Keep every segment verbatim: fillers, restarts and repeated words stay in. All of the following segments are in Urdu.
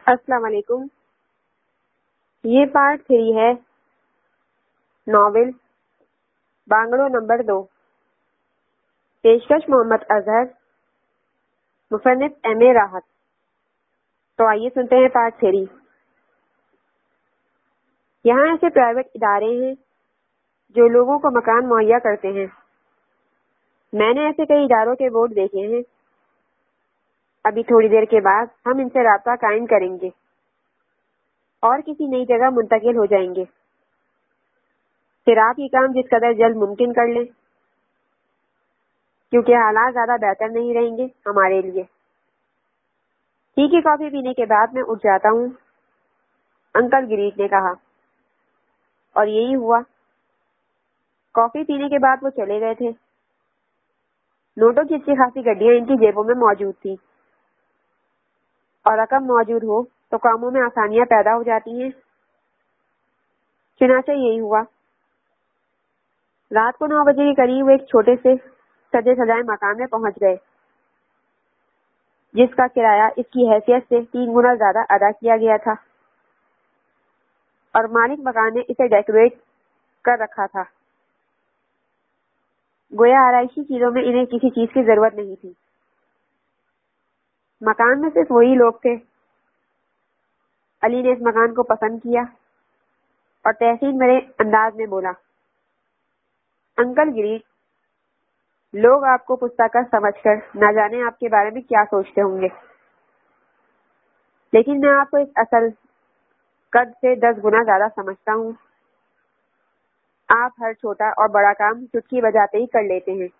السلام علیکم. یہ پارٹ تھری ہے ناول بانگلو نمبر دو. پیشکش محمد اظہر، مصنف ایم اے راحت. تو آئیے سنتے ہیں پارٹ تھری. یہاں ایسے پرائیویٹ ادارے ہیں جو لوگوں کو مکان مہیا کرتے ہیں. میں نے ایسے کئی اداروں کے بورڈ دیکھے ہیں. ابھی تھوڑی دیر کے بعد ہم ان سے رابطہ قائم کریں گے اور کسی نئی جگہ منتقل ہو جائیں گے. پھر آپ یہ کام جس قدر جلد ممکن کر لیں، کیونکہ حالات زیادہ بہتر نہیں رہیں گے ہمارے لیے. ٹھیک ہے، کافی پینے کے بعد میں اٹھ جاتا ہوں، انکل گریٹ نے کہا. اور یہی ہوا. کافی پینے کے بعد وہ چلے گئے تھے. نوٹوں کی اچھی خاصی گڈیاں ان کی جیبوں میں موجود تھیں، اور رقم موجود ہو تو کاموں میں آسانیاں پیدا ہو جاتی ہیں. چنانچہ یہی ہوا. رات کو نو بجے کے قریب ایک چھوٹے سے سجے سجائے مکان میں پہنچ گئے، جس کا کرایہ اس کی حیثیت سے تین گنا زیادہ ادا کیا گیا تھا، اور مالک مکان نے اسے ڈیکوریٹ کر رکھا تھا. گویا آرائشی چیزوں میں انہیں کسی چیز کی ضرورت نہیں تھی. مکان میں صرف وہی لوگ تھے. علی نے اس مکان کو پسند کیا اور تحسین بھرے انداز میں بولا، انکل گریٹ، لوگ آپ کو پستہ کش سمجھ کر نہ جانے آپ کے بارے میں کیا سوچتے ہوں گے، لیکن میں آپ کو اس اصل قد سے دس گنا زیادہ سمجھتا ہوں. آپ ہر چھوٹا اور بڑا کام چٹکی بجاتے ہی کر لیتے ہیں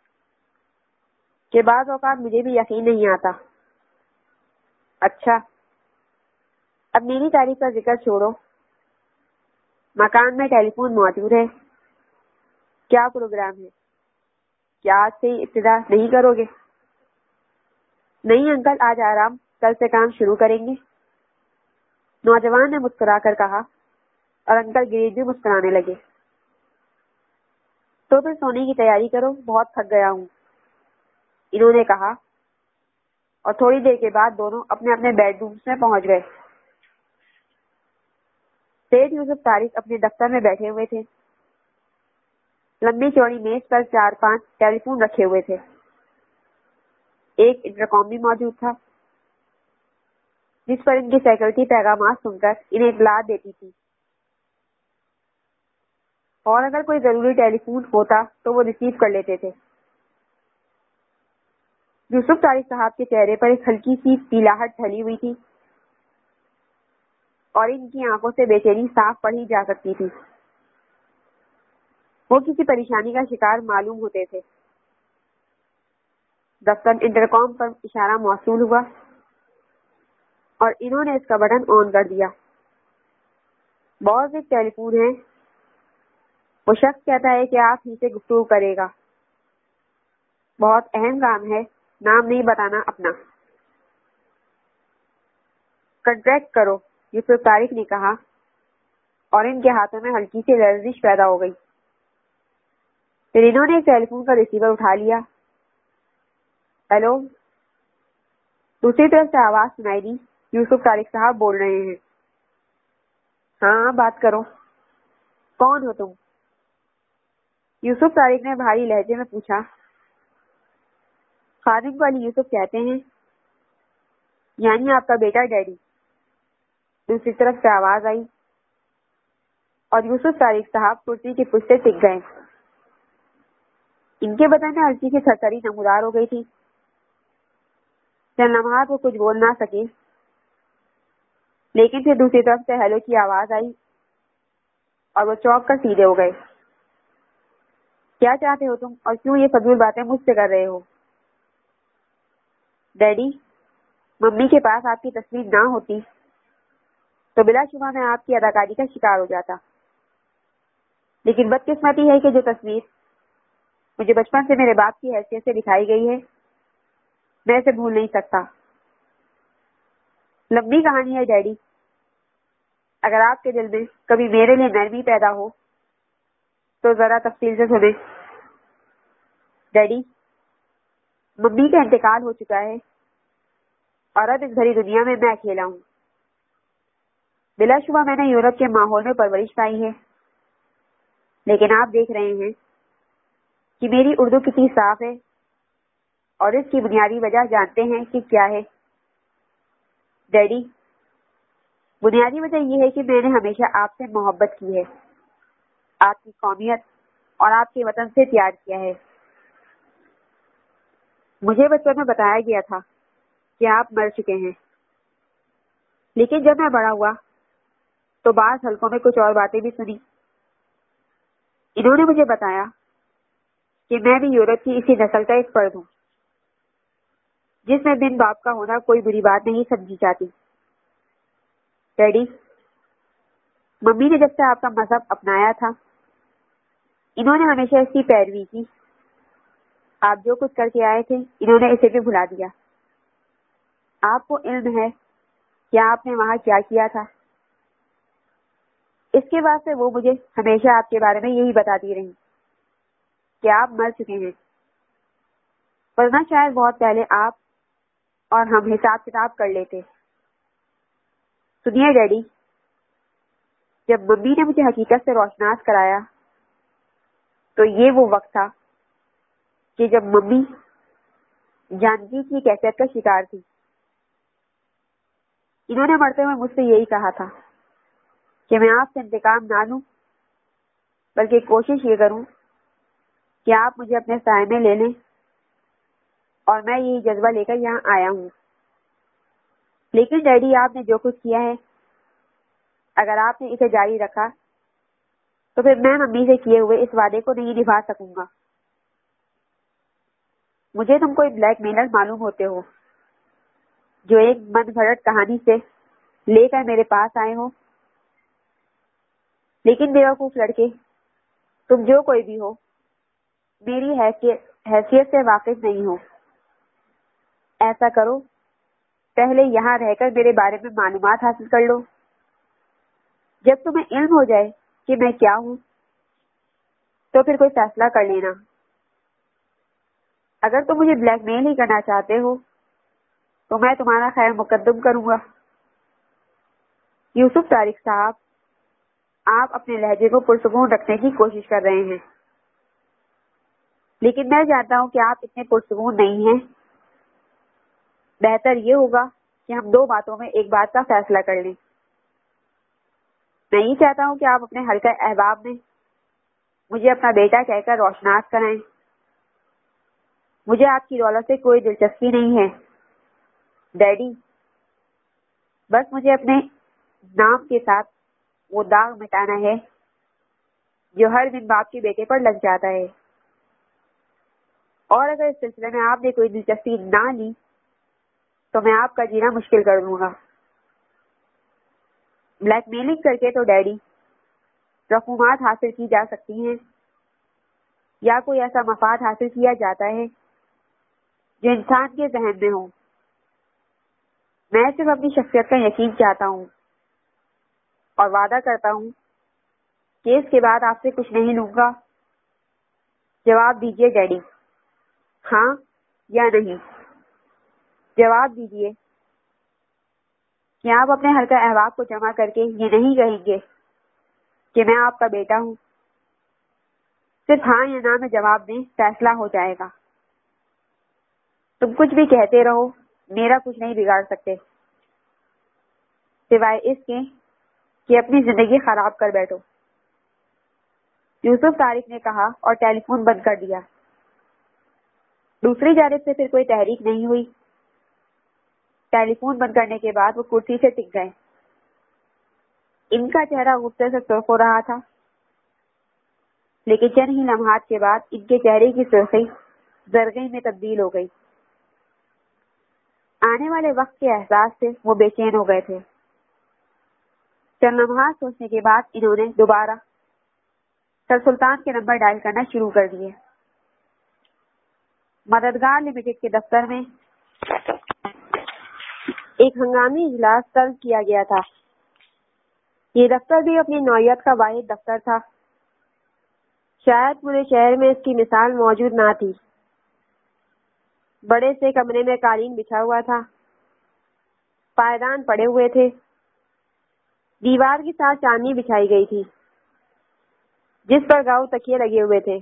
کہ بعض اوقات مجھے بھی یقین نہیں آتا. اچھا، اب میری تاریخ کا ذکر چھوڑو. مکان میں ٹیلی فون موجود ہے. کیا پروگرام ہے؟ کیا آج سے ہی ابتدا نہیں کرو گے؟ نہیں انکل، آج آرام، کل سے کام شروع کریں گے. نوجوان نے مسکرا کر کہا، اور انکل گریٹ بھی مسکرانے لگے. تو پھر سونے کی تیاری کرو، بہت تھک گیا ہوں، انہوں نے کہا، اور تھوڑی دیر کے بعد دونوں اپنے اپنے بیڈ رومز میں پہنچ گئے. سیٹھ یوسف طارق اپنے دفتر میں بیٹھے ہوئے تھے. لمبی چوڑی میز پر چار پانچ ٹیلی فون رکھے ہوئے تھے. ایک انٹرکام بھی موجود تھا، جس پر ان کی سیکورٹی پیغامات سن کر انہیں اطلاع دیتی تھی، اور اگر کوئی ضروری ٹیلی فون ہوتا تو وہ ریسیو کر لیتے تھے. یوسف طارق صاحب کے چہرے پر ایک ہلکی سی پیلاہٹ ڈھلی ہوئی تھی، اور ان کی آنکھوں سے بے چینی صاف پڑھی جا سکتی تھی. وہ کسی پریشانی کا شکار معلوم ہوتے تھے. دفتر انٹرکام پر اشارہ موصول ہوا، اور انہوں نے اس کا بٹن آن کر دیا. بہت ایک ٹیلی فون ہے. وہ شخص کہتا ہے کہ آپ ہی سے گفتگو کرے گا. بہت اہم کام ہے، نام نہیں بتانا اپنا. کنٹریکٹ کرو، یوسف طارق نے کہا، اور ان کے ہاتھوں میں ہلکی سی لرزش پیدا ہو گئی. پھر انہوں نے ایک ٹیلی فون کا ریسیور اٹھا لیا. ہیلو. دوسری طرف سے آواز سنائی دی. یوسف طارق صاحب بول رہے ہیں. ہاں، بات کرو. کون ہو تم؟ یوسف طارق نے بھاری لہجے میں پوچھا. خادم کو علی یوسف کہتے ہیں. یعنی آپ کا بیٹا ڈیڈی؟ دوسری طرف سے آواز آئی، اور یوسف طارق صاحب کرسی کی پشت سے ٹک گئے. ان کے بدن میں ہلکی سی تھرتھری نمودار ہو گئی تھی. چند لمحات وہ کچھ بول نہ سکے، لیکن پھر دوسری طرف سے ہیلو کی آواز آئی، اور وہ چونک کر سیدھے ہو گئے. کیا چاہتے ہو تم، اور کیوں یہ فضول باتیں مجھ سے کر رہے ہو؟ ڈیڈی، ممی کے پاس آپ کی تصویر نہ ہوتی تو بلا شبہ میں آپ کی اداکاری کا شکار ہو جاتا. لیکن بدقسمتی ہے کہ جو تصویر مجھے بچپن سے میرے باپ کی حیثیت سے دکھائی گئی ہے، میں اسے بھول نہیں سکتا. لمبی کہانی ہے ڈیڈی. اگر آپ کے دل میں کبھی میرے لیے نرمی پیدا ہو تو ذرا تفصیل سے سنیں. ڈیڈی، ممی کا انتقال ہو چکا ہے، اور اب اس بھری دنیا میں میں اکیلا ہوں. بلا شبہ میں نے یورپ کے ماحول میں پرورش پائی ہے، لیکن آپ دیکھ رہے ہیں کہ میری اردو کتنی صاف ہے، اور اس کی بنیادی وجہ جانتے ہیں کہ کیا ہے؟ ڈیڈی، بنیادی وجہ یہ ہے کہ میں نے ہمیشہ آپ سے محبت کی ہے، آپ کی قومیت اور آپ کے وطن سے پیار کیا ہے۔ مجھے بچپن میں بتایا گیا تھا کہ آپ مر چکے ہیں، لیکن جب میں بڑا ہوا تو بعض حلقوں میں کچھ اور باتیں بھی سنی۔ انہوں نے مجھے بتایا کہ میں بھی یورپ کی اسی نسل کا ایک فرد ہوں، جس میں بن باپ کا ہونا کوئی بری بات نہیں سمجھی جاتی۔ ڈیڈی، ممی نے جب سے آپ کا مذہب اپنایا تھا، انہوں نے ہمیشہ اس کی پیروی کی۔ آپ جو کچھ کر کے آئے تھے، انہوں نے اسے بھی بھلا دیا۔ آپ کو علم ہے کہ آپ نے وہاں کیا کیا تھا۔ اس کے بعد سے وہ مجھے ہمیشہ آپ کے بارے میں یہی بتاتی رہی کہ آپ مر چکے ہیں، ورنہ شاید بہت پہلے آپ اور ہم حساب کتاب کر لیتے۔ سنیے ڈیڈی، جب ممی نے مجھے حقیقت سے روشناس کرایا تو یہ وہ وقت تھا کہ جب ممی جانکی کی کیفیت کا شکار تھی۔ انہوں نے مرتے ہوئے مجھ سے یہی کہا تھا کہ میں آپ سے انتقام نہ لوں، بلکہ کوشش یہ کروں کہ آپ مجھے اپنے سائے میں لے لیں، اور میں یہی جذبہ لے کر یہاں آیا ہوں۔ لیکن ڈیڈی، آپ نے جو کچھ کیا ہے، اگر آپ نے اسے جاری رکھا تو پھر میں ممی سے کیے ہوئے اس وعدے کو نہیں نبھا سکوں گا۔ مجھے تم کوئی بلیک میلر معلوم ہوتے ہو، جو ایک من گھڑت کہانی سے لے کر میرے پاس آئے ہو، لیکن بیوقوف لڑکے، تم جو کوئی بھی ہو، میری حیثیت سے واقف نہیں ہو۔ ایسا کرو، پہلے یہاں رہ کر میرے بارے میں معلومات حاصل کر لو۔ جب تمہیں علم ہو جائے کہ میں کیا ہوں، تو پھر کوئی فیصلہ کر لینا۔ اگر تم مجھے بلیک میل ہی کرنا چاہتے ہو تو میں تمہارا خیر مقدم کروں گا۔ یوسف طارق صاحب، آپ اپنے لہجے کو پرسکون رکھنے کی کوشش کر رہے ہیں، لیکن میں جانتا ہوں کہ آپ اتنے پرسکون نہیں ہیں۔ بہتر یہ ہوگا کہ ہم دو باتوں میں ایک بات کا فیصلہ کر لیں۔ میں یہ چاہتا ہوں کہ آپ اپنے حلقہ احباب میں مجھے اپنا بیٹا کہہ کر روشناس کرائیں۔ مجھے آپ کی دولت سے کوئی دلچسپی نہیں ہے ڈیڈی، بس مجھے اپنے نام کے ساتھ وہ داغ مٹانا ہے جو ہر دن باپ کے بیٹے پر لگ جاتا ہے، اور اگر اس سلسلے میں آپ نے کوئی دلچسپی نہ لی تو میں آپ کا جینا مشکل کر دوں گا۔ بلیک میلنگ کر کے تو ڈیڈی رقومات حاصل کی جا سکتی ہیں، یا کوئی ایسا مفاد حاصل کیا جاتا ہے جو انسان کے ذہن میں ہو۔ میں صرف اپنی شخصیت کا یقین چاہتا ہوں، اور وعدہ کرتا ہوں کہ اس کے بعد آپ سے کچھ نہیں لوں گا۔ جواب دیجیے ڈیڈی، ہاں یا نہیں؟ جواب دیجیے کہ آپ اپنے حلقہ احباب کو جمع کر کے یہ نہیں کہیں گے کہ میں آپ کا بیٹا ہوں۔ صرف ہاں یا نہ میں جواب دیں، فیصلہ ہو جائے گا۔ تم کچھ بھی کہتے رہو، میرا کچھ نہیں بگاڑ سکتے، سوائے اس کے کہ اپنی زندگی خراب کر بیٹھو۔ یوسف طارق نے کہا اور ٹیلی فون بند کر دیا۔ دوسری جانب سے پھر کوئی تحریک نہیں ہوئی۔ ٹیلی فون بند کرنے کے بعد وہ کرسی سے ٹک گئے۔ ان کا چہرہ غصے سے سرخ ہو رہا تھا، لیکن چند ہی لمحات کے بعد ان کے چہرے کی سرخی زرگئی میں تبدیل ہو گئی۔ آنے والے وقت کے احساس سے وہ بے چین ہو گئے تھے۔ چند لمحات سوچنے کے بعد انہوں نے دوبارہ سر سلطان کے نمبر ڈائل کرنا شروع کر دیے۔ مددگار لمیٹڈ کے دفتر میں ایک ہنگامی اجلاس طلب کیا گیا تھا۔ یہ دفتر بھی اپنی نوعیت کا واحد دفتر تھا۔ شاید پورے شہر میں اس کی مثال موجود نہ تھی۔ بڑے سے کمرے میں قالین بچھا ہوا تھا، پائیدان پڑے ہوئے تھے، دیوار کے ساتھ چاندنی بچھائی گئی تھی جس پر گاؤ تکیے لگے ہوئے تھے.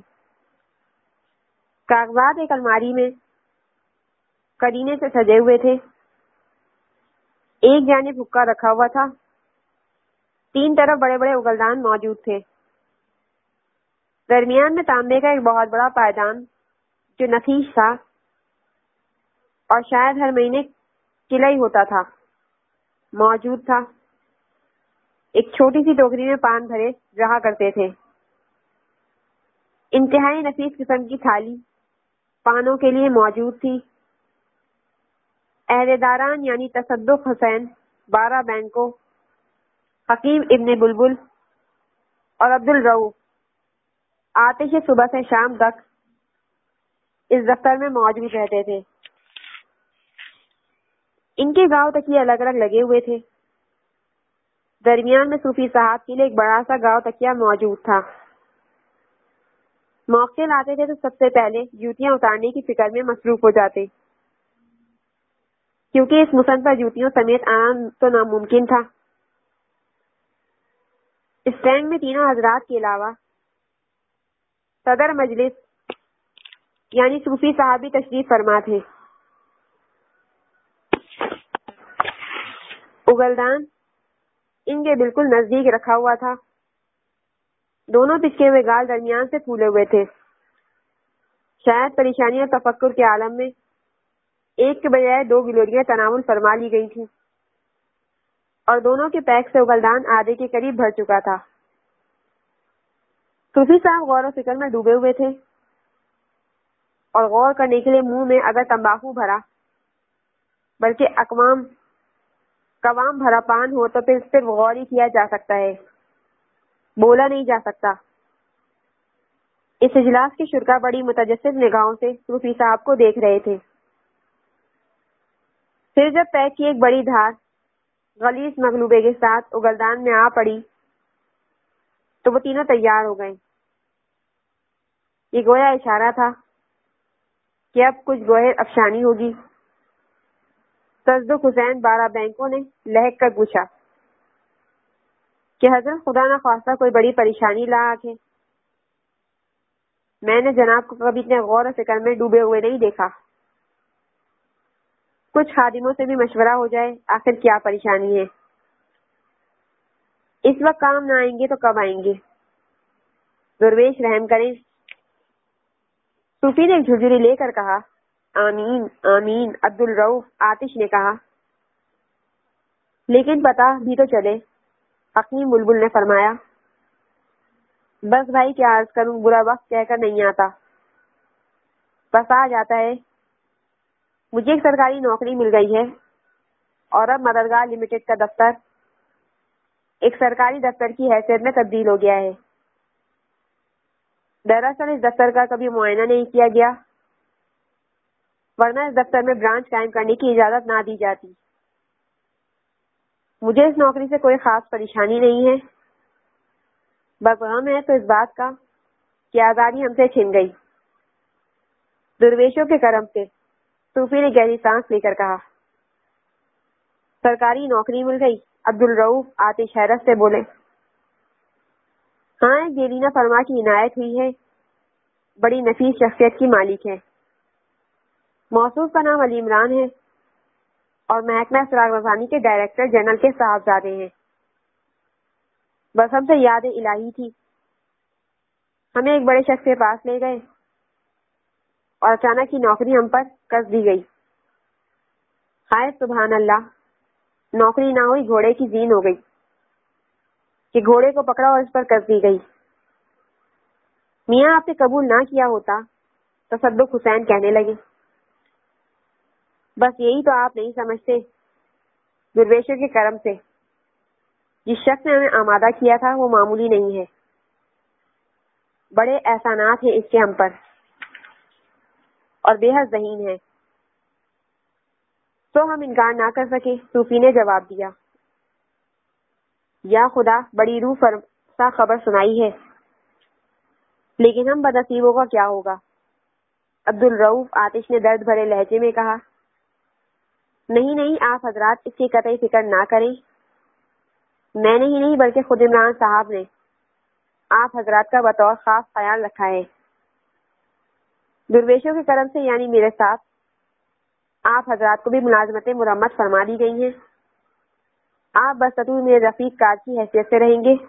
کاغذات ایک الماری میں کرینے سے سجے ہوئے تھے. ایک جانب حقہ رکھا ہوا تھا. تین طرف بڑے بڑے اگلدان موجود تھے. درمیان میں تانبے کا ایک بہت بڑا پائدان جو نفیس تھا اور شاید ہر مہینے کلئی ہوتا تھا موجود تھا. ایک چھوٹی سی ٹوکری میں پان بھرے رہا کرتے تھے. انتہائی نفیس قسم کی تھالی پانوں کے لیے موجود تھی. عہدیداران یعنی تصدق حسین، بارہ بینکو، حکیم ابن بلبل اور عبد الرؤف آتش صبح سے شام تک اس دفتر میں موجود رہتے تھے. ان کے گاؤں تکیے الگ الگ لگے ہوئے تھے. درمیان میں صوفی صاحب کے لیے ایک بڑا سا گاؤں تکیہ موجود تھا. موقع آتے تھے تو سب سے پہلے جوتیاں اتارنے کی فکر میں مصروف ہو جاتے کیونکہ اس مسن پر جوتیوں سمیت آنا تو ناممکن تھا. اس ٹینک میں تینوں حضرات کے علاوہ صدر مجلس یعنی صوفی صاحب بھی تشریف فرما تھے. اگلدان ان کے بالکل نزدیک رکھا ہوا تھا. دونوں پچکے ہوئے گال درمیان سے پھولے ہوئے تھے. شاید پریشانی اور تفکر کے عالم میں ایک کے بجائے دو گلوریاں تناول فرما لی گئی تھیں اور دونوں کے پیک سے اگلدان آدھے کے قریب بھر چکا تھا. صوفی صاحب غور و فکر میں ڈوبے ہوئے تھے اور غور کرنے کے لیے منہ میں اگر تمباکو بھرا بلکہ اقوام قوام بھرا پان ہو تو پھر صرف غور ہی کیا جا سکتا ہے، بولا نہیں جا سکتا. اس اجلاس کے شرکا بڑی متجسد نگاہوں سے صوفی صاحب کو دیکھ رہے تھے. پھر جب پیک کی ایک بڑی دھار غلیظ مغلوبے کے ساتھ اگلدان میں آ پڑی تو وہ تینوں تیار ہو گئے. یہ گویا اشارہ تھا کہ اب کچھ گوہر افشانی ہوگی. تصدق حسین بارہ بینکوں نے لہک کر پوچھا کہ حضرت خدا نہ خواستہ کوئی بڑی پریشانی لا آکے. میں نے جناب کو کبھی اتنے غور و فکر میں ڈوبے ہوئے نہیں دیکھا. کچھ خادموں سے بھی مشورہ ہو جائے آخر کیا پریشانی ہے. اس وقت کام نہ آئیں گے تو کب آئیں گے؟ درویش رحم کریں. صوفی نے ایک جھرجھری لے کر کہا آمین آمین. عبد الرؤف آتش نے کہا لیکن پتہ بھی تو چلے. حکیم بلبل نے فرمایا بس بھائی کیا عرض کروں، برا وقت کہہ کر نہیں آتا، بس آ جاتا ہے. مجھے ایک سرکاری نوکری مل گئی ہے اور اب مددگار لمیٹڈ کا دفتر ایک سرکاری دفتر کی حیثیت میں تبدیل ہو گیا ہے. دراصل اس دفتر کا کبھی معائنہ نہیں کیا گیا ورنہ اس دفتر میں برانچ قائم کرنے کی اجازت نہ دی جاتی. مجھے اس نوکری سے کوئی خاص پریشانی نہیں ہے، بس غم ہے تو اس بات کا کہ آزادی ہم سے چھن گئی. درویشوں کے کرم سے. صوفی نے گہری سانس لے کر کہا سرکاری نوکری مل گئی. عبد الرؤف آتش حیرت سے بولے ہاں ایک دیرینہ فرما کی عنایت ہوئی ہے، بڑی نفیس شخصیت کی مالک ہے. موصوف کا نام علی عمران ہے اور محکمہ سراغ رسانی کے ڈائریکٹر جنرل کے صاحبزادے ہیں. بس ہم سے یاد الہی تھی، ہمیں ایک بڑے شخص کے پاس لے گئے اور اچانک ہی نوکری ہم پر کس دی گئی. ہائے سبحان اللہ، نوکری نہ ہوئی گھوڑے کی زین ہو گئی کہ گھوڑے کو پکڑا اور اس پر کس دی گئی. میاں آپ نے قبول نہ کیا ہوتا تصدق حسین کہنے لگے. بس یہی تو آپ نہیں سمجھتے، درویشوں کے کرم سے جس شخص نے ہمیں آمادہ کیا تھا وہ معمولی نہیں ہے. بڑے احسانات ہیں اس کے ہم پر اور بے حد ذہین ہے. تو ہم انکار نہ کر سکے. صوفی نے جواب دیا یا خدا بڑی روح فرسا خبر سنائی ہے، لیکن ہم بدنصیبوں کا کیا ہوگا. عبد الرؤف آتش نے درد بھرے لہجے میں کہا نہیں نہیں آپ حضرات اس کی قطعی فکر نہ کریں. میں نے ہی نہیں بلکہ خود عمران صاحب نے آپ حضرات کا بطور خاص خیال رکھا ہے۔ درویشوں کے کرم سے یعنی میرے ساتھ آپ حضرات کو بھی ملازمتیں مرمت فرما دی گئی ہیں۔ آپ بستور میرے رفیق کار کی حیثیت سے رہیں گے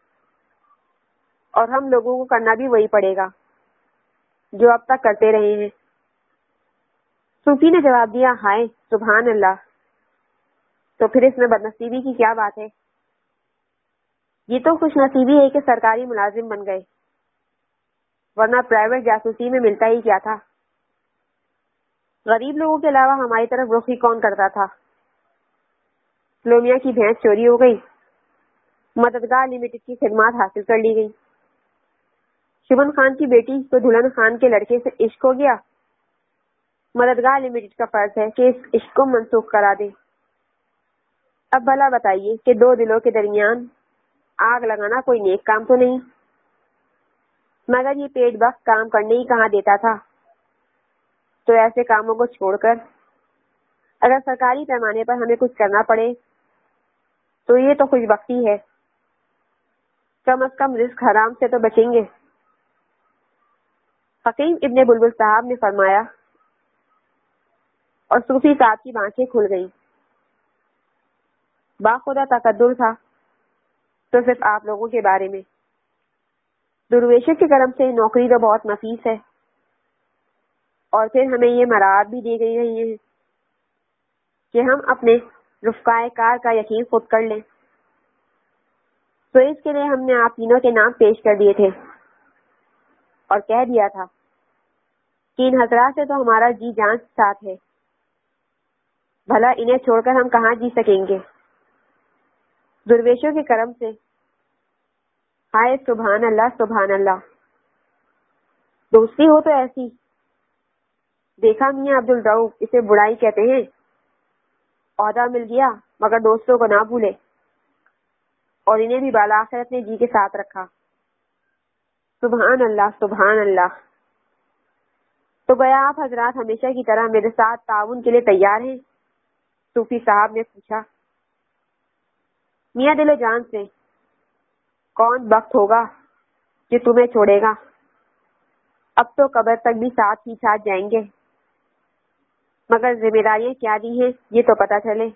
اور ہم لوگوں کو کرنا بھی وہی پڑے گا جو اب تک کرتے رہے ہیں۔ صوفی نے جواب دیا، ہائے سبحان اللہ، تو پھر اس میں بدنصیبی کی کیا بات ہے؟ یہ تو خوش نصیبی ہے کہ سرکاری ملازم بن گئے، ورنہ پرائیویٹ جاسوسی میں ملتا ہی کیا تھا؟ غریب لوگوں کے علاوہ ہماری طرف رخ ہی کون کرتا تھا؟ سلومیا کی بھینس چوری ہو گئی، مددگار لمیٹڈ کی خدمات حاصل کر لی گئی، شبن خان کی بیٹی کو دلہن خان کے لڑکے سے عشق ہو گیا، مددگار لمیٹڈ کا فرض ہے کہ اس عشق کو منسوخ کرا دے۔ اب بھلا بتائیے کہ دو دلوں کے درمیان آگ لگانا کوئی نیک کام تو نہیں، مگر یہ پیٹ بخت کام کرنے ہی کہاں دیتا تھا؟ تو ایسے کاموں کو چھوڑ کر اگر سرکاری پیمانے پر ہمیں کچھ کرنا پڑے تو یہ تو خوش بختی ہے، کم از کم رزق حرام سے تو بچیں گے۔ حکیم ابن بلبل صاحب نے فرمایا اور صوفی صاحب کی آنکھیں کھل گئیں۔ باخدا تقدر تھا تو صرف آپ لوگوں کے بارے میں۔ درویشوں کے کرم سے نوکری تو بہت نفیس ہے، اور پھر ہمیں یہ مراعات بھی دی گئی رہی ہے کہ ہم اپنے رفقائے کار کا یقین خود کر لیں۔ تو اس کے لیے ہم نے آپ تینوں کے نام پیش کر دیے تھے اور کہہ دیا تھا کہ ان حضرات سے تو ہمارا جی جان ساتھ ہے، بھلا انہیں چھوڑ کر ہم کہاں جی سکیں گے؟ درویشوں کے کرم سے ہائے سبحان اللہ سبحان اللہ، دوستی ہو تو ایسی۔ دیکھا میاں عبد الرؤف، اسے بڑائی کہتے ہیں۔ عہدہ مل گیا مگر دوستوں کو نہ بھولے، اور انہیں بھی بالآخر اپنے جی کے ساتھ رکھا۔ سبحان اللہ سبحان اللہ۔ تو گیا آپ حضرات ہمیشہ کی طرح میرے ساتھ تعاون کے لیے تیار ہیں؟ صوفی صاحب نے پوچھا۔ میاں دل و جان سے، کون وقت ہوگا کہ تمہیں چھوڑے گا؟ اب تو قبر تک بھی ساتھ ہی ساتھ جائیں گے، مگر ذمہ داریاں کیا دی ہیں یہ تو پتہ چلے۔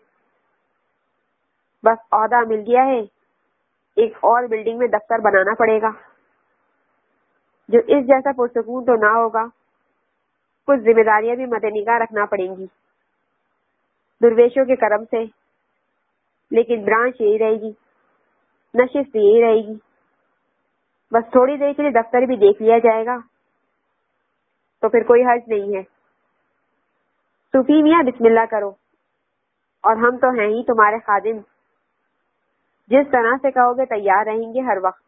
بس عہدہ مل گیا ہے، ایک اور بلڈنگ میں دفتر بنانا پڑے گا جو اس جیسا پرسکون تو نہ ہوگا، کچھ ذمہ داریاں بھی مد نگاہ رکھنا پڑیں گی درویشوں کے کرم سے، لیکن برانچ یہی رہے گی، نشست یہی رہے گی۔ بس تھوڑی دیر کے لیے دفتر بھی دیکھ لیا جائے گا تو پھر کوئی حرج نہیں ہے۔ صوفی میاں بسم اللہ کرو، اور ہم تو ہیں ہی تمہارے خادم، جس طرح سے کہو گے تیار رہیں گے ہر وقت۔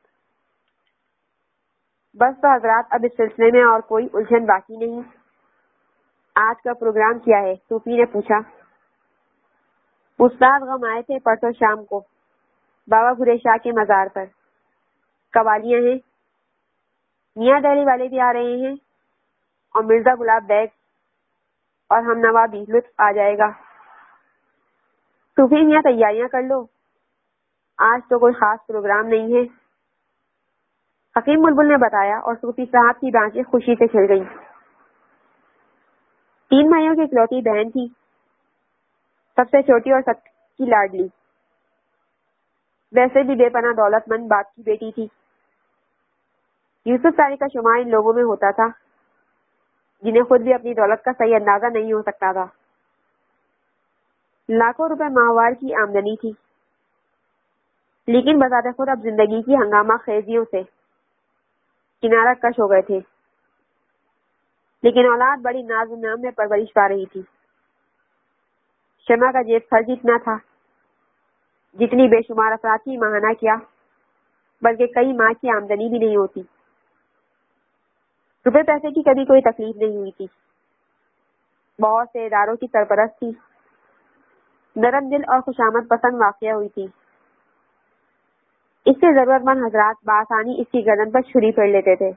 بس تو حضرات اب اس سلسلے میں اور کوئی الجھن باقی نہیں۔ آج کا پروگرام کیا ہے؟ صوفی نے پوچھا۔ استاد غم آئے تھے پرسوں شام کو بابا بھورے شاہ کے مزار پر، قوالیاں ہیں، میاں دہلی والے بھی آ رہے ہیں، اور مرزا گلاب بیگ اور ہم نوا بھی لطف آ جائے گا۔ صوفی میاں تیاریاں کر لو، آج تو کوئی خاص پروگرام نہیں ہے، حکیم بلبل نے بتایا، اور صوفی صاحب کی آنکھیں خوشی سے کھل گئیں۔ تین بھائیوں کی اکلوتی بہن تھی، سب سے چھوٹی اور سب کی لاڈلی، ویسے بھی بے پناہ دولت مند باپ کی بیٹی تھی۔ یوسف طاری کا شمار ان لوگوں میں ہوتا تھا جنہیں خود بھی اپنی دولت کا صحیح اندازہ نہیں ہو سکتا تھا۔ لاکھوں روپے ماہوار کی آمدنی تھی، لیکن بذات خود اب زندگی کی ہنگامہ خیزیوں سے کنارہ کش ہو گئے تھے۔ لیکن اولاد بڑی ناز و نعمت میں پرورش پا رہی تھی۔ شمع کا جیب خرچ اتنا تھا جتنی بے شمار افراد کی ماہانہ کیا بلکہ کئی ماہ کی آمدنی بھی نہیں ہوتی۔ روپے پیسے کی کبھی کوئی تکلیف نہیں ہوئی تھی۔ بہت سے اداروں کی سرپرست تھی، نرم دل اور خوشامد پسند واقعہ ہوئی تھی۔ اس سے ضرورت مند حضرات بآسانی اس کی گردن پر چھری پھیر لیتے تھے۔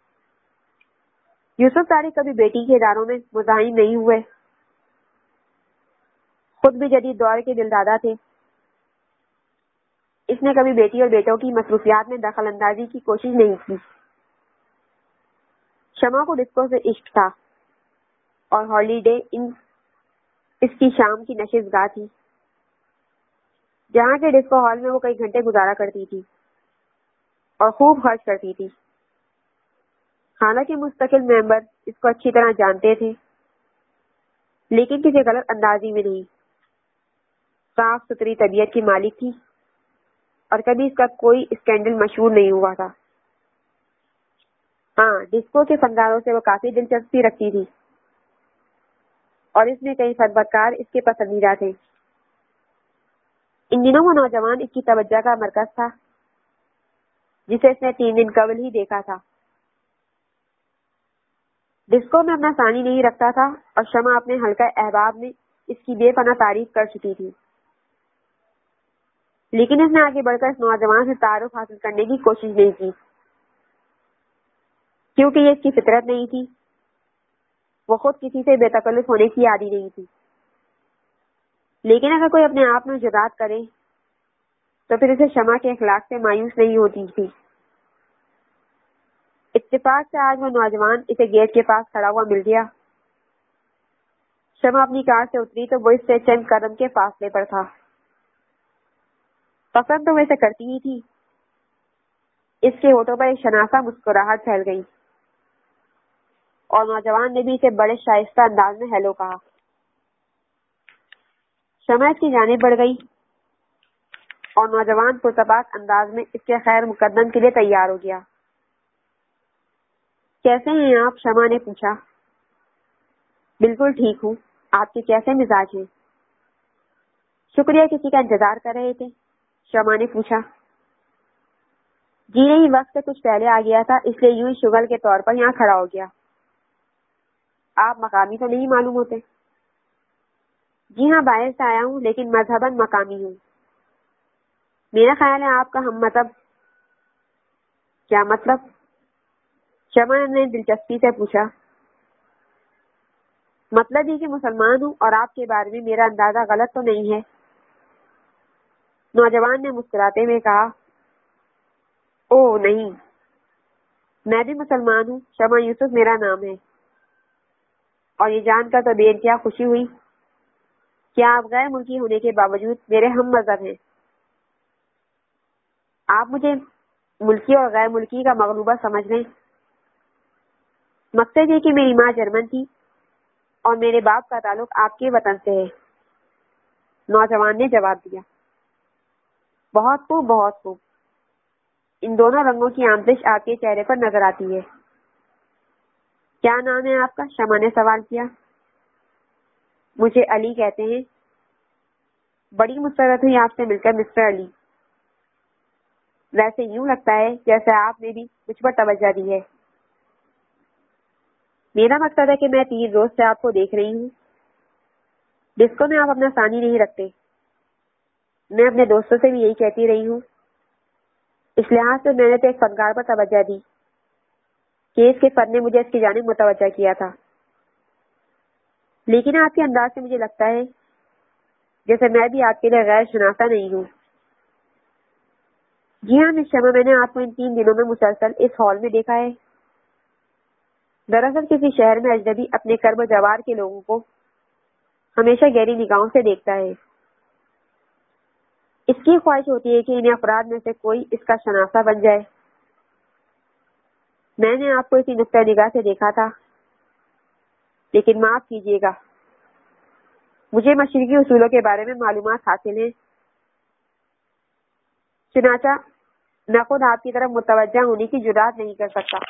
یوسف طاری کبھی بیٹی کے اداروں میں مزاحم نہیں ہوئے، خود بھی جدید دور کے دل دادا تھے۔ اس نے کبھی بیٹی اور بیٹوں کی مصروفیات میں دخل اندازی کی کوشش نہیں کی۔ شمع کو ڈسکو سے عشق تھا اور ہالیڈے ان اس کی شام کی نشست گاہ تھی، جہاں کے ڈسکو ہال میں وہ کئی گھنٹے گزارا کرتی تھی اور خوب خرچ کرتی تھی۔ حالانکہ مستقل ممبر اس کو اچھی طرح جانتے تھے، لیکن کسی غلط اندازی میں نہیں۔ صاف ستھری طبیعت کی مالک تھی اور کبھی اس کا کوئی اسکینڈل مشہور نہیں ہوا تھا۔ ہاں، ڈسکو کے فنکاروں سے وہ کافی دلچسپی رکھتی تھی اور اس میں کئی فنکار اس کے پسندیدہ تھے۔ ان دنوں وہ نوجوان اس کی توجہ کا مرکز تھا، جسے اس نے تین دن قبل ہی دیکھا تھا۔ ڈسکو میں اپنا ثانی نہیں رکھتا تھا اور شمع اپنے حلقہ احباب میں اس کی بے پناہ تعریف کر چکی تھی، لیکن اس نے آگے بڑھ کر اس نوجوان سے تعارف حاصل کرنے کی کوشش نہیں کی، کیونکہ یہ اس کی فطرت نہیں تھی۔ وہ خود کسی سے بے تکلف ہونے کی عادی نہیں تھی، لیکن اگر کوئی اپنے آپ میں جرات کرے تو پھر اسے شمع کے اخلاق سے مایوس نہیں ہوتی تھی۔ اتفاق سے آج وہ نوجوان اسے گیٹ کے پاس کھڑا ہوا مل گیا۔ شمع اپنی کار سے اتری تو وہ اس سے چند قدم کے فاصلے پر تھا۔ پسند تو وہ اسے کرتی ہی تھی۔ اس کے ہونٹوں پر ایک شناسا مسکراہٹ پھیل گئی اور نوجوان نے بھی اسے بڑے شائستہ انداز میں ہیلو کہا۔ شمع اس کی جانب بڑھ گئی اور نوجوان پرتپاک انداز میں اس کے خیر مقدم کے لیے تیار ہو گیا۔ کیسے ہیں آپ؟ شمع نے پوچھا۔ بالکل ٹھیک ہوں، آپ کے کیسے مزاج ہیں؟ شکریہ، کسی کا انتظار کر رہے تھے؟ شمع نے پوچھا۔ جی نہیں، وقت سے کچھ پہلے آ گیا تھا، اس لیے یوں ہی شغل کے طور پر یہاں کھڑا ہو گیا۔ آپ مقامی تو نہیں معلوم ہوتے؟ جی ہاں، باہر سے آیا ہوں، لیکن مذہباً مقامی ہوں۔ میرا خیال ہے آپ کا ہم مطلب۔ کیا مطلب؟ شمع نے دلچسپی سے پوچھا۔ مطلب یہ کہ مسلمان ہوں اور آپ کے بارے میں میرا اندازہ غلط تو نہیں ہے؟ نوجوان نے مسکراتے ہوئے کہا، اوہ نہیں، میں بھی مسلمان ہوں، شمع یوسف میرا نام ہے، اور یہ جان کر تو بے انتہا خوشی ہوئی کہ آپ غیر ملکی ہونے کے باوجود میرے ہم مذہب ہیں۔ آپ مجھے ملکی اور غیر ملکی کا مغلوبہ سمجھ لیں۔ مقصد یہ کہ میری ماں جرمن تھی اور میرے باپ کا تعلق آپ کے وطن سے ہے، نوجوان نے جواب دیا۔ بہت خوب، بہت خوب، ان دونوں رنگوں کی آمیزش آپ کے چہرے پر نظر آتی ہے۔ کیا نام ہے آپ کا؟ شمع نے سوال کیا۔ مجھے علی کہتے ہیں۔ بڑی مسرت ہوئی آپ سے مل کر مسٹر علی۔ ویسے یوں لگتا ہے جیسے آپ نے بھی مجھ پر توجہ دی ہے۔ میرا مقصد ہے کہ میں تین روز سے آپ کو دیکھ رہی ہوں۔ ڈسکو میں آپ اپنا ثانی نہیں رکھتے، میں اپنے دوستوں سے بھی یہی کہتی رہی ہوں۔ اس لحاظ سے میں نے تو ایک فنکار پر توجہ دی کہ اس کے فن نے مجھے اس کی جانب متوجہ کیا تھا، لیکن آپ کے انداز سے مجھے لگتا ہے جیسے میں بھی آپ کے لیے غیر شناسا نہیں ہوں۔ جی ہاں مس شمع، میں نے آپ کو ان تین دنوں میں مسلسل اس ہال میں دیکھا ہے۔ دراصل کسی شہر میں اجنبی اپنے کرب و جوار کے لوگوں کو ہمیشہ گہری نگاہوں سے دیکھتا ہے۔ اس کی خواہش ہوتی ہے کہ انہیں افراد میں سے کوئی اس کا شناسا بن جائے۔ میں نے آپ کو اسی نقطۂ نگاہ سے دیکھا تھا، لیکن معاف کیجیے گا، مجھے مشرقی اصولوں کے بارے میں معلومات حاصل ہیں، چنانچہ میں خود آپ کی طرف متوجہ ہونے کی جرات نہیں کر سکتا۔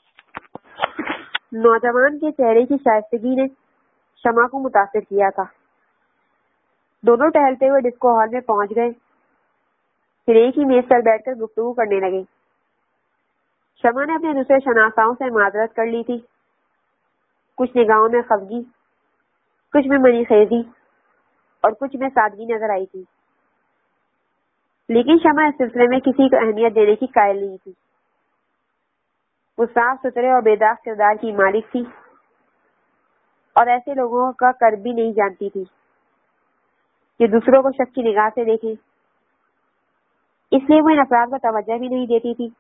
نوجوان کے چہرے کی شائستگی نے شمع کو متاثر کیا تھا۔ دونوں ٹہلتے ہوئے ڈسکو ہال میں پہنچ گئے، پھر ایک ہی میز پر بیٹھ کر گفتگو کرنے لگے۔ شمع نے اپنے دوسرے شناساؤں سے معذرت کر لی تھی، کچھ نگاہوں میں خفگی، کچھ میں منی خیزی اور کچھ میں سادگی نظر آئی تھی، لیکن شمع اس سلسلے میں کسی کو اہمیت دینے کی قائل نہیں تھی۔ وہ صاف ستھرے اور بے داغ کردار کی مالک تھی اور ایسے لوگوں کا قرب بھی نہیں جانتی تھی کہ دوسروں کو شک کی نگاہ سے دیکھیں۔ اس لیے وہ ان افراد کو توجہ بھی نہیں دیتی تھی۔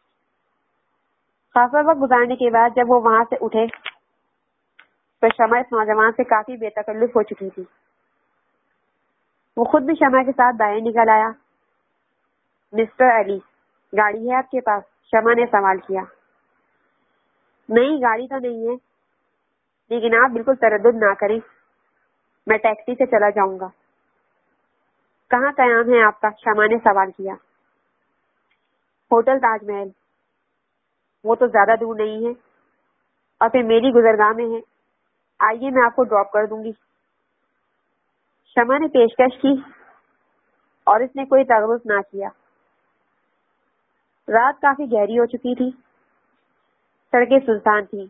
خاصا وقت گزارنے کے بعد جب وہ وہاں سے اٹھے تو شمع اس نوجوان سے کافی بے تکلف ہو چکی تھی۔ وہ خود بھی شمع کے ساتھ باہر نکل آیا۔ مسٹر علی، گاڑی ہے آپ کے پاس؟ شمع نے سوال کیا۔ نہیں، گاڑی تو نہیں ہے، لیکن آپ بالکل تردد نہ کریں، میں ٹیکسی سے چلا جاؤں گا۔ کہاں قیام ہے آپ کا؟ شمع نے سوال کیا۔ ہوٹل تاج محل۔ وہ تو زیادہ دور نہیں ہے، اور پھر میری گزرگاہ میں ہے، آئیے میں آپ کو ڈراپ کر دوں گی۔ شمع نے پیشکش کی اور اس نے کوئی تغرض نہ کیا۔ رات کافی گہری ہو چکی تھی، سڑکیں سنسان تھیں۔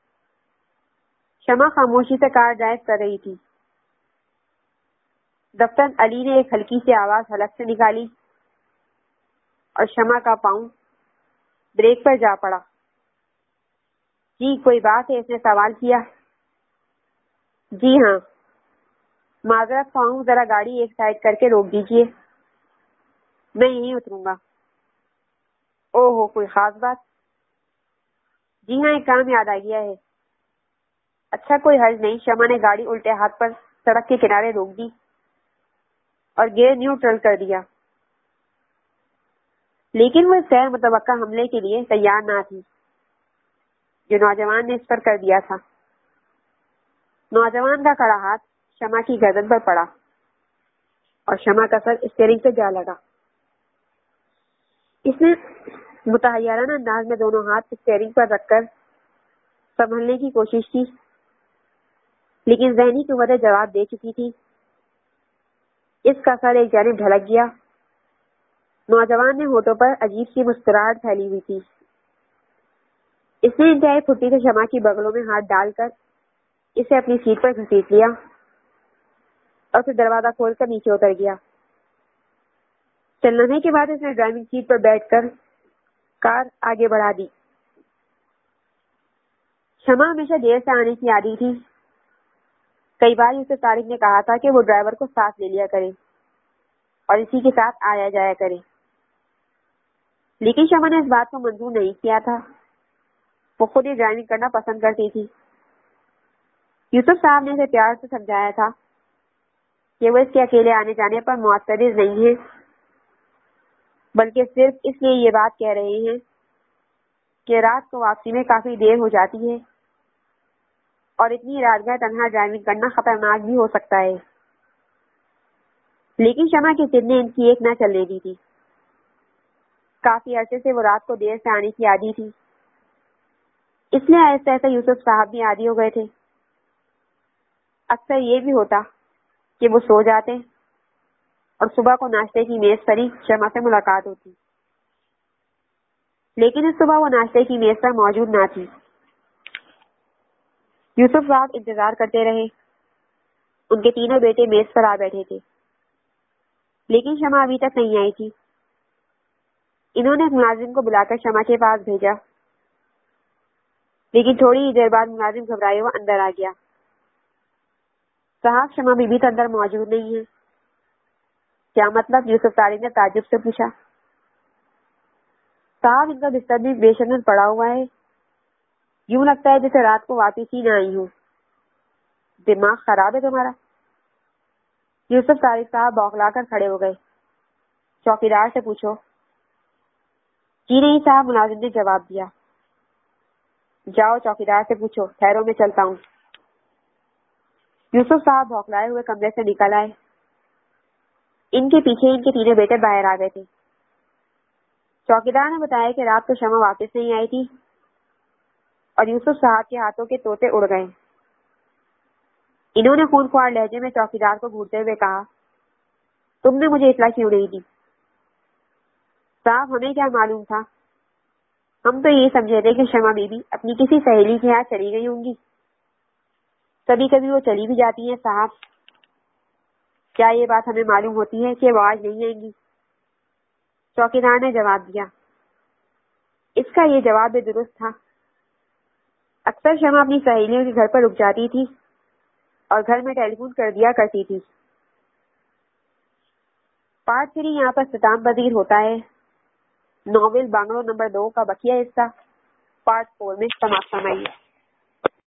شمع خاموشی سے کار ڈرائیو کر رہی تھی۔ دفتر علی نے ایک ہلکی سی آواز حلق سے نکالی اور شمع کا پاؤں بریک پر جا پڑا۔ جی کوئی بات ہے؟ اس نے سوال کیا۔ جی ہاں، معذرت خواہ ہوں، ذرا گاڑی ایک سائڈ کر کے روک دیجیے، میں یہیں اتروں گا۔ او ہو، کوئی خاص بات؟ جی ہاں، ایک کام یاد آ گیا ہے۔ اچھا، کوئی حرج نہیں۔ شمع نے گاڑی الٹے ہاتھ پر سڑک کے کنارے روک دی اور گیئر نیوٹرل کر دیا، لیکن وہ اس غیر متوقع حملے کے لیے تیار نہ تھی جو نوجوان نے اس پر کر دیا تھا۔ نوجوان کا کڑا ہاتھ شمع کی گردن پر پڑا اور شمع کا سر اسٹیئرنگ سے جا لگا۔ اس نے متحیرانہ انداز میں دونوں ہاتھ اسٹیئرنگ پر رکھ کر سنبھلنے کی کوشش کی، لیکن ذہنی قوتیں جواب دے چکی تھی۔ اس کا سر ایک جانب ڈھلک گیا۔ نوجوان نے ہونٹوں پر عجیب سی مسکراہٹ پھیلی ہوئی تھی۔ اس نے انتہائی پھٹی سے شمع کی بغلوں میں ہاتھ ڈال کر اسے اپنی سیٹ پر گھسیٹ لیا اور پھر دروازہ کھول کر نیچے اتر گیا۔ چلنے کے بعد اس نے ڈرائیونگ سیٹ پر بیٹھ کر کار آگے بڑھا دی۔ شمع ہمیشہ دیر سے آنے کی عادی تھی۔ کئی بار اسے طارق نے کہا تھا کہ وہ ڈرائیور کو ساتھ لے لیا کرے اور اسی کے ساتھ آیا جایا کرے، لیکن شمع نے اس بات کو منظور نہیں کیا تھا۔ وہ خود ہی ڈرائیونگ کرنا پسند کرتی تھی۔ یوسف صاحب نے اسے پیار سے سمجھایا تھا کہ وہ اس کے اکیلے آنے جانے پر معترض نہیں ہیں، بلکہ صرف اس لیے یہ بات کہہ رہے ہیں کہ رات کو واپسی میں کافی دیر ہو جاتی ہے اور اتنی رات گاہ تنہا ڈرائیونگ کرنا خطرناک بھی ہو سکتا ہے۔ لیکن شمع کی ضد نے ان کی ایک نہ چلنے دی تھی۔ کافی عرصے سے وہ رات کو دیر سے آنے کی عادی تھی، اس لیے آہستہ آہستہ یوسف صاحب بھی عادی ہو گئے تھے۔ اکثر یہ بھی ہوتا کہ وہ سو جاتے اور صبح کو ناشتے کی میز پر ہی شمع سے ملاقات ہوتی، لیکن اس صبح وہ ناشتے کی میز پر موجود نہ تھی۔ یوسف صاحب انتظار کرتے رہے۔ ان کے تینوں بیٹے میز پر آ بیٹھے تھے، لیکن شمع ابھی تک نہیں آئی تھی۔ انہوں نے ایک ملازم کو بلا کر شمع کے پاس بھیجا، لیکن تھوڑی ہی دیر بعد ملازم گھبرائے ہوا اندر آ گیا۔ صاحب، شمع بی بی تو اندر موجود نہیں ہے۔ کیا مطلب؟ یوسف طارق نے تعجب سے پوچھا۔ صاحب، ان کا بستر بھی بے شنن پڑا ہوا ہے، یوں لگتا ہے جیسے رات کو واپس ہی نہ آئی ہوں۔ دماغ خراب ہے تمہارا؟ یوسف طارق صاحب بوکھلا کر کھڑے ہو گئے۔ چوکیدار سے پوچھو۔ جی نہیں صاحب، ملازم نے جواب دیا۔ جاؤ چوکیدار سے پوچھو، ٹھہرو میں چلتا ہوں۔ یوسف صاحب بوکھلائے ہوئے کمرے سے نکل آئے۔ ان کے پیچھے ان کے تینوں بیٹے باہر آ گئے تھے۔ چوکیدار نے بتایا کہ رات کو شمع واپس نہیں آئی تھی اور یوسف صاحب کے ہاتھوں کے طوطے اڑ گئے۔ انہوں نے خون خوار لہجے میں چوکیدار کو گھورتے ہوئے کہا، تم نے مجھے اطلاع کیوں نہیں دی؟ صاحب، ہمیں کیا معلوم تھا؟ ہم تو یہ سمجھے تھے کہ شمع بی بی اپنی کسی سہیلی کے یہاں چلی گئی ہوں گی۔ کبھی کبھی وہ چلی بھی جاتی ہیں صاحب۔ کیا یہ بات ہمیں معلوم ہوتی ہے کہ وہ آج نہیں آئیں گی؟ چوکیدار نے جواب دیا۔ اس کا یہ جواب بھی درست تھا۔ اکثر شمع اپنی سہیلیوں کے گھر پر رک جاتی تھی اور گھر میں ٹیلی فون کر دیا کرتی تھی۔ پارٹ تھری یہاں پر اختتام پذیر ہوتا ہے. ناول بانگلو نمبر دو کا بقیہ حصہ پارٹ فور میں سماپت فرمائیے.